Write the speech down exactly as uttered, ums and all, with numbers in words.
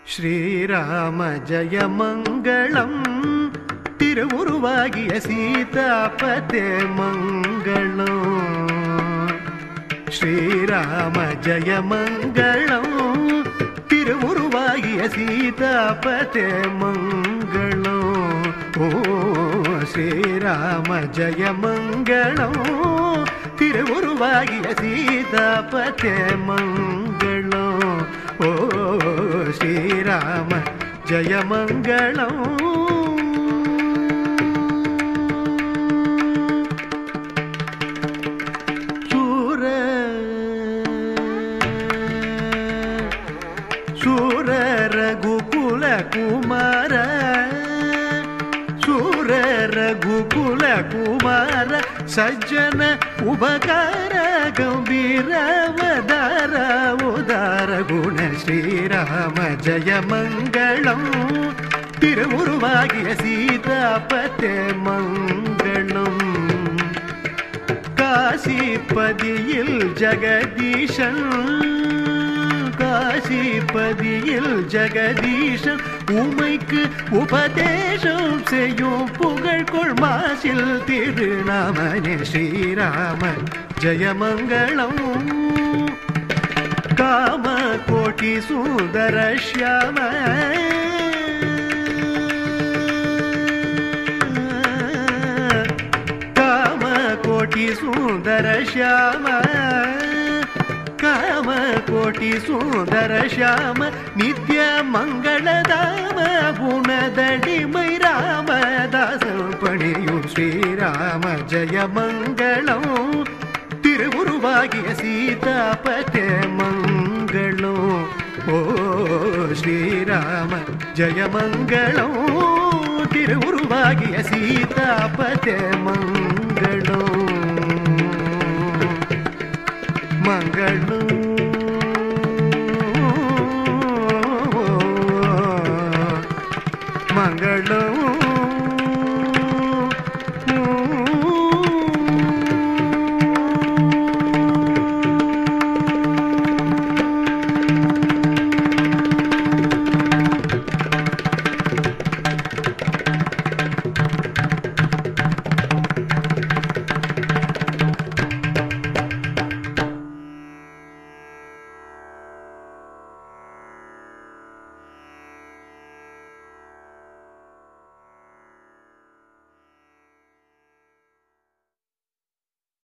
ஸ்ரீராம ஜயமங்களம் திருவுருவாகிய சீதாபதே மங்களம். ஸ்ரீராம ஜயமங்களம் திருவுருவாகிய சீதாபதே மங்களம். ஓ ஸ்ரீராம ஜயமங்களம் திருவுருவாகிய சீதாபதே மங்களம். ஓ ஸ்ரீராம ஜயமங்களம். சூர சூர ரகுகுல குமார சூர ரகுகுல குமார சಜ್ಜನ உபகார கம்பீரவதார உதார குண ஸ்ரீராம ஜயமங்களம் திருவுருவாகிய சீதாபதே மங்களம். காசிபதியில் ஜெகதீஷன் காசிபதியில் ஜெகதீஷன் உமைக்கு உபதேசம் செய்யும் புகழ் கொள்மாசில் திருநாமனே ஸ்ரீராம ஜயமங்களம். காம கோட்டி சுந்தர ஷ்யாம காம கோட்டி சுந்தர ஷ்யாம காம கோட்டி சுந்தர ஷாம நித்ய மங்களதாம புனதடிமை ராமதாசம் பணியும் ஸ்ரீராம ஜயமங்களம் திருவுருவாகிய சீதாபதே மங்களம். ஓ ஸ்ரீராம ஜயமங்களம் திருவுருவாகிய சீதாபதே மங்களம். மங்களம் மங்களம்.